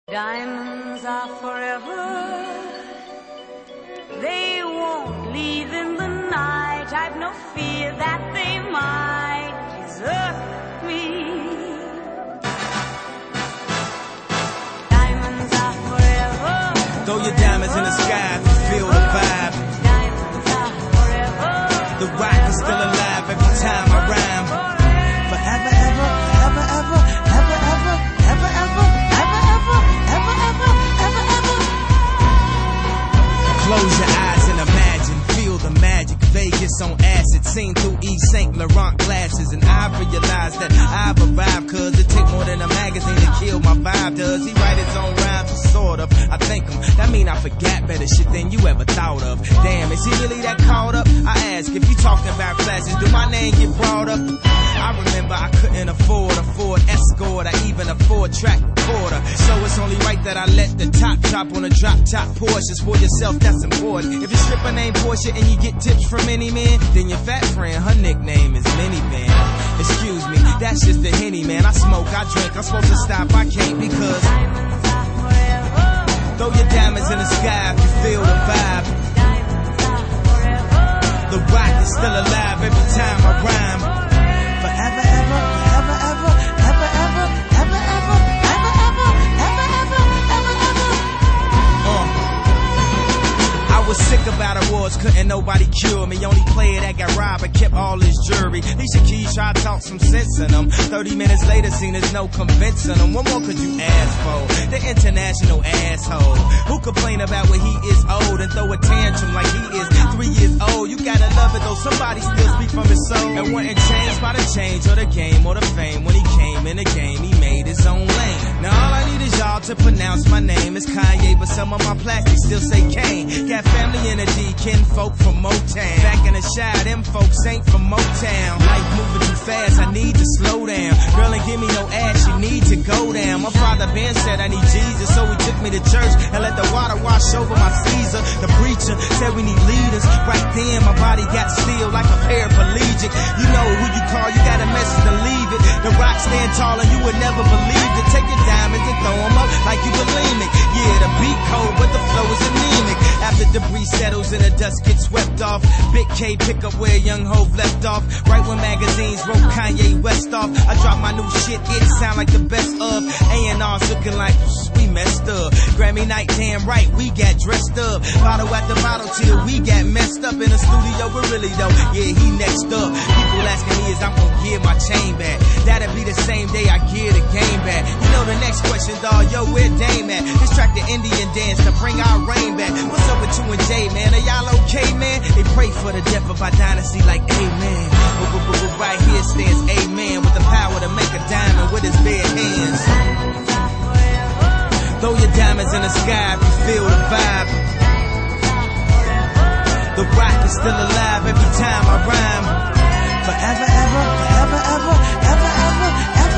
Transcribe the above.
Diamonds are forever. They won't leave in the night. I've no fear that they might desert me. Diamonds are forever. Throw your diamonds in the sky if you feel the vibe. Diamonds are forever. The rock is still alive every time I rhyme. Forever, ever, ever, ever, ever, ever, ever, ever, ever, ever, ever, ever, ever, ever. Close your eyes and imagine, feel the magic. Vegas on acid, seen through Yves Saint Laurent glasses. And I realized that I've arrived, cause it take more than a magazine to kill my vibe. Does he write his own rhymes? Sort of. I thank him. That mean I forgot better shit than you ever thought of. Damn, is he really that caught up? I ask, if you talking about flashes, do my name get brought up? I remember I couldn't afford a Ford Escort or even a four-track recorder. So it's only right that I let the top drop on a drop-top Porsches. For yourself, that's important. If your stripper named Portia and you get tips from any man, then your fat friend, her nickname is Minivan. Excuse me, that's just the Henny, man. I smoke, I drink, I'm supposed to stop, I can't because Diamonds are forever. throw your diamonds in the sky if you feel the vibe. Diamonds are forever. The rock is still alive every time I rhyme. Forever, ever, ever, ever, ever, ever, ever, ever, ever, ever, ever, ever, ever, ever. I was sick about awards, couldn't nobody cure me. Only player that got robbed but kept all his jewelry. Alicia Keys tried to talk some sense in them. 30 minutes later, seen there's no convincing them. What more could you ask for? The international asshole who complain about when he is old and throw a tantrum like he is 3 years old. You gotta love it though, somebody still speak from his soul. And wasn't changed by the change or the game or the fame. When he came in the game, he made his own lane. Now all I need is y'all to pronounce my name. It's Kanye, but some of my plastics still say Kane. Got family in the D, kinfolk from Motown. Back in the Shy, them folks ain't from Motown. Life moving too fast, I need to slow down. Girl, ain't give me no ass, you need to go down. My father Ben said I need Jesus, so he took me to church and let the water wash over my Caesar. The preacher said we need leaders. Right then, my body got still like a paraplegic. You know who you call, you got a message to leave it. The rock stand tall and you would never believe it. Take your diamonds and throw them up like you bulimic. Yeah, the beat cold, but the flow is anemic. After debris settles and the dust gets swept off, Big K pick up where Young Hov left off. Right when magazines wrote Kanye West off, I drop my new shit, it sound like the best of. A&R's looking like we messed up. Grammy night, damn right, we got dressed up. Bottle after bottle till we got messed up. In the studio, but really though, yeah, he next up. People asking me is I'm gonna give my chain back. That'll be the same day I give the game back. You know the next question, dawg, yo, where Dame at? This track the Indian dance to bring our rain back. What's up with you and Jay, man? Are y'all okay, man? They pray for the death of our dynasty like amen. Right here stands amen with the power to make a diamond with his bare hands. Diamonds are forever. Throw your diamonds in the sky if you feel the vibe. The rock is still alive every time I rhyme. Forever, ever, ever, ever, ever, ever, ever.